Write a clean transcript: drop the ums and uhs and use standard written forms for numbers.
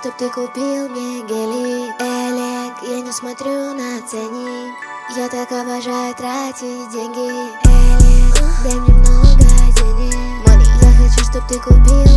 чтоб ты купил мне гелик. Элек, я не смотрю на ценник, я так обожаю тратить деньги. Элек, дай мне много денег. Money. Я хочу, чтоб ты купил